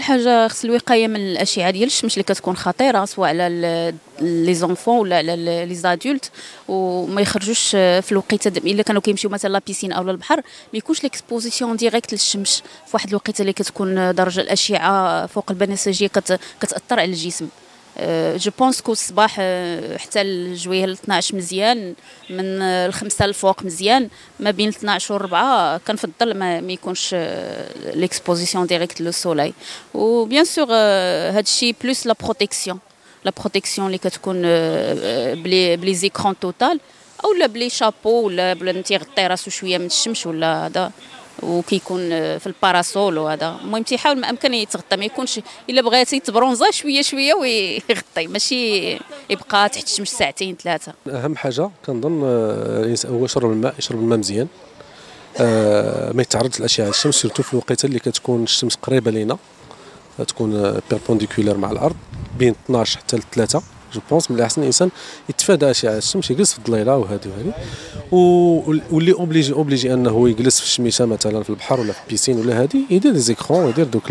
حاجه خص الوقايه من الاشعه ديال الشمس اللي كتكون خطيره سواء على لي زونفون ولا على لي زادولت، وما يخرجوش في الوقيته الا كانوا كيمشيو مثلا لا بيسين او البحر ما يكونش ليكسبوزيسيون ديريكت للشمس في واحد الوقيته اللي كتكون درجه الاشعه فوق البنفسجيه كتاثر على الجسم. جو بونس كو الصباح حتى الجويه ل 12 مزيان، من الخمسه الفوق مزيان، ما بين 12 و 4 كنفضل ما يكونش ليكسبوزيسيون ديريكت لو سولاي. و بيان سور هذا الشيء بلوس لا بروتيكسيون اللي كتكون بلي زيكرون توتال او لا بلي شابو ولا انت غطي راسو شويه من الشمس ولا هذا، وكيكون في الباراسول وهذا. المهم تيحاول ما امكن يتغطى، ما يكونش الا بغاتي تبرونزا شويه ويغطي، ماشي يبقى تحت الشمس ساعتين ثلاثه. اهم حاجه كنظن الانسان هو يشرب الماء مزيان، ما يتعرضش لاشعه الشمس سيرتو في الوقيته اللي كتكون الشمس قريبه لينا، تكون بيربونديكولار مع الارض بين 12 حتى ل 3. جو بونس من الاحسن الانسان يتفادى اشعه الشمس، يجلس في الظليله وهذه واللي اوبليجي انه يجلس في الشميسه مثلا في البحر ولا في البيسين ولا هذه، يدير لي زيكرون ويدير دوك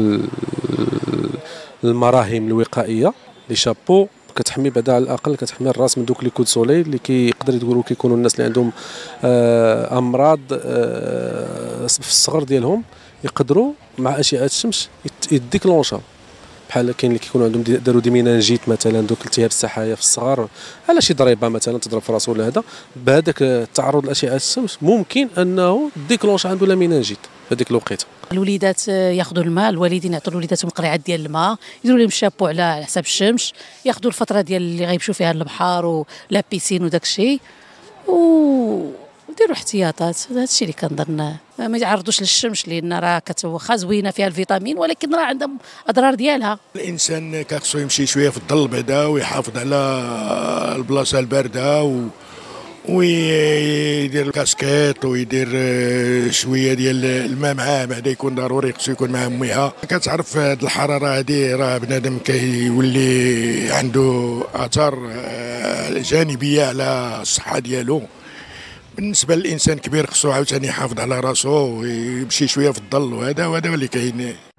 المراهم الوقائيه لي شابو كتحمي بعدا على الاقل كتحمي الراس من دوك لي كود سولي اللي كيقدر يقولوا كيكونوا الناس اللي عندهم امراض في الصغر ديالهم يقدروا مع اشعه الشمس يديكلونشا، بحال كاين اللي كيكونوا عندهم داروا دي مينانجيت مثلا، دوك التهاب السحايا في الصغر على شي ضريبه مثلا تضرب في راسو ولا هذا، بهذاك التعرض لاشعه الشمس ممكن انه ديكلونش عنده لا مينانجيت في هذيك الوقيته. الوليدات ياخذوا الماء، الوالدين يعطوا لوليداتهم قريعات ديال الماء، يديروا لهم شابو على حساب الشمس، ياخذوا الفتره ديال اللي غيمشيو فيها للبحر ولا بيسين وداك الشيء، وديروا احتياطات. هذا الشيء اللي كنظن ما يتعرضوش للشمس، لان راه واخا زوينه فيها الفيتامين ولكن راه عندها اضرار ديالها. الانسان خصو يمشي شويه في الظل بعدا ويحافظ على البلاصه البارده ويدير الكاسكيت ويدير شويه ديال الماء معاه، بعدا يكون ضروري خصو يكون معاه ميها. كتعرف هاد الحراره هادي راه بنادم كيولي عنده اثار جانبيه على الصحه ديالو. بالنسبه للانسان كبير خصو عاوتاني يحافظ على راسو ويمشي شويه في الظل، وهذا اللي كاين.